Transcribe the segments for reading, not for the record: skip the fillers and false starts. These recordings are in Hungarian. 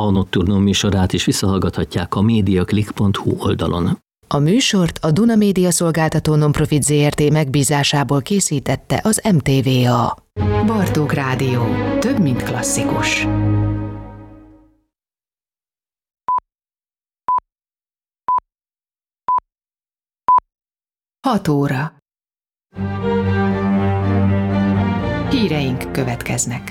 A Nocturnum műsorát is visszahallgathatják a mediaclick.hu oldalon. A műsort a Duna Média Szolgáltató Nonprofit Zrt. Megbízásából készítette az MTVA. Bartók Rádió. Több, mint klasszikus. Hat óra. Híreink következnek.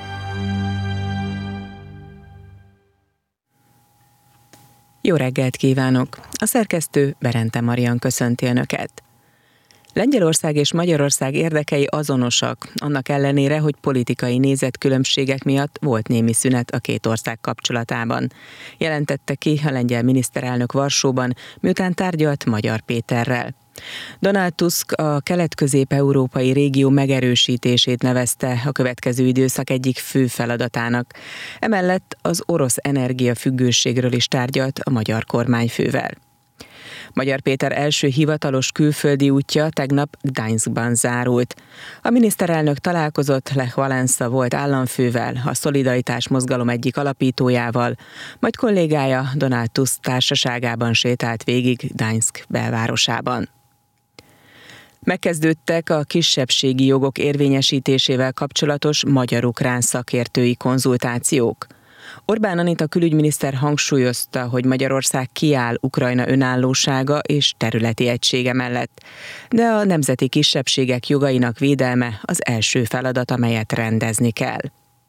Jó reggelt kívánok! A szerkesztő Berente Marian köszönti Önöket. Lengyelország és Magyarország érdekei azonosak, annak ellenére, hogy politikai nézetkülönbségek miatt volt némi szünet a két ország kapcsolatában. Jelentette ki a lengyel miniszterelnök Varsóban, miután tárgyalt Magyar Péterrel. Donald Tusk a kelet-közép-európai régió megerősítését nevezte a következő időszak egyik fő feladatának. Emellett az orosz energiafüggőségről is tárgyalt a magyar kormányfővel. Magyar Péter első hivatalos külföldi útja tegnap Gdańskban zárult. A miniszterelnök találkozott Lech Wałęsa volt államfővel, a Szolidaritás mozgalom egyik alapítójával, majd kollégája Donald Tusk társaságában sétált végig Gdańsk belvárosában. Megkezdődtek a kisebbségi jogok érvényesítésével kapcsolatos magyar-ukrán szakértői konzultációk. Orbán Anita külügyminiszter hangsúlyozta, hogy Magyarország kiáll Ukrajna önállósága és területi egysége mellett, de a nemzeti kisebbségek jogainak védelme az első feladat, amelyet rendezni kell.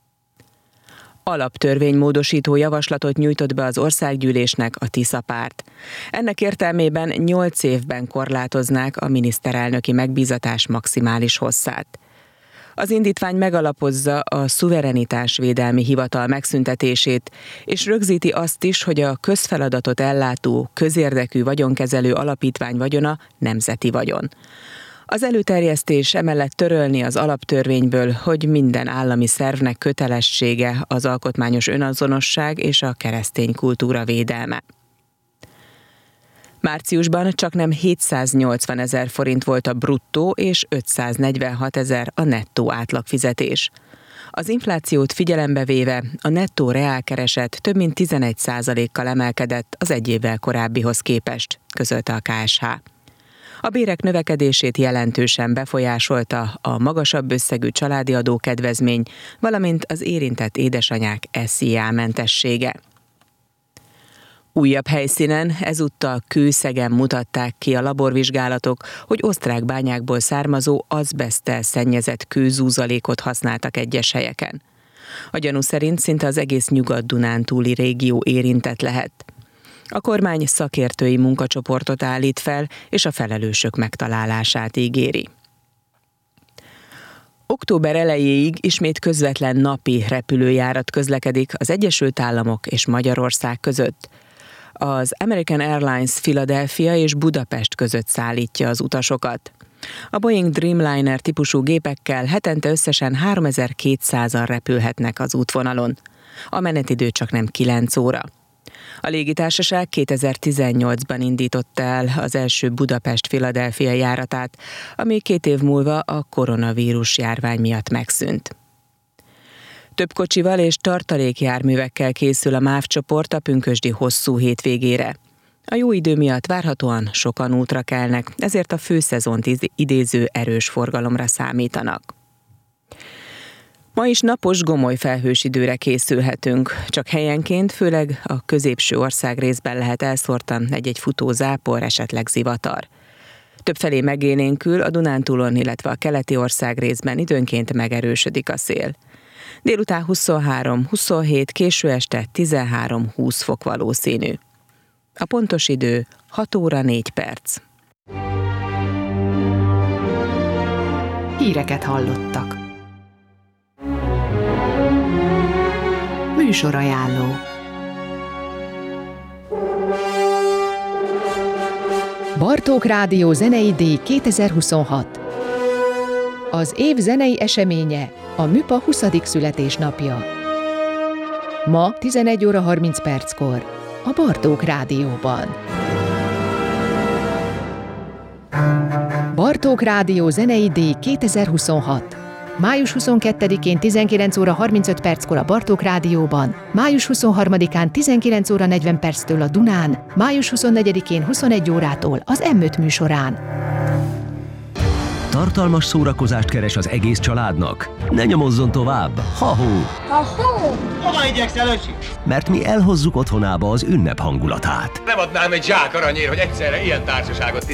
Alaptörvénymódosító javaslatot nyújtott be az országgyűlésnek a Tisza párt. Ennek értelmében 8 évben korlátoznák a miniszterelnöki megbízatás maximális hosszát. Az indítvány megalapozza a szuverenitásvédelmi hivatal megszüntetését, és rögzíti azt is, hogy a közfeladatot ellátó, közérdekű vagyonkezelő alapítvány vagyona nemzeti vagyon. Az előterjesztés emellett törölni az alaptörvényből, hogy minden állami szervnek kötelessége az alkotmányos önazonosság és a keresztény kultúra védelme. Márciusban csaknem 780 000 forint volt a bruttó és 546 000 a nettó átlagfizetés. Az inflációt figyelembe véve a nettó reálkereset több mint 11%-kal emelkedett az egy évvel korábbihoz képest, közölte a KSH. A bérek növekedését jelentősen befolyásolta a magasabb összegű családi adókedvezmény, valamint az érintett édesanyák SZIA mentessége. Újabb helyszínen, ezúttal Kőszegen mutatták ki a laborvizsgálatok, hogy osztrák bányákból származó azbeszttel szennyezett kőzúzalékot használtak egyes helyeken. A gyanú szerint szinte az egész Nyugat-Dunántúli régió érintett lehet. A kormány szakértői munkacsoportot állít fel, és a felelősök megtalálását ígéri. Október elejéig ismét közvetlen napi repülőjárat közlekedik az Egyesült Államok és Magyarország között. Az American Airlines Philadelphia és Budapest között szállítja az utasokat. A Boeing Dreamliner típusú gépekkel hetente összesen 3200-an repülhetnek az útvonalon. A menetidő csaknem 9 óra. A légitársaság 2018-ban indította el az első Budapest-Philadelphia járatát, ami 2 év múlva a koronavírus járvány miatt megszűnt. Több kocsival és tartalékjárművekkel készül a MÁV csoport a pünkösdi hosszú hétvégére. A jó idő miatt várhatóan sokan útra kelnek, ezért a főszezont idéző erős forgalomra számítanak. Ma is napos, gomoly felhős időre készülhetünk, csak helyenként, főleg a középső országrészben lehet elszórtan egy-egy futó zápor, esetleg zivatar. Többfelé megélénkül a Dunántúlon, illetve a keleti országrészben időnként megerősödik a szél. Délután 23-27, késő este 13-20 fok valószínű. A pontos idő 6 óra 4 perc. Híreket hallottak. Műsorajánló. Bartók Rádió zenei díj 2026. Az év zenei eseménye a Műpa 20. születésnapja. Ma 11 óra 30 perckor a Bartók Rádióban. Bartók Rádió zenei díj 2026. május 22-én 19 óra 35 perckor a Bartók Rádióban, május 23-án 19 óra 40 perctől a Dunán, május 24-én 21 órától az M5 műsorán. Tartalmas szórakozást keres az egész családnak? Ne nyomozzon tovább! Ha-hó! Hova igyekszel, öcsi? Mert mi elhozzuk otthonába az ünnep hangulatát. Nem adnám egy zsák aranyért, hogy egyszerre ilyen társaságot tisztelj.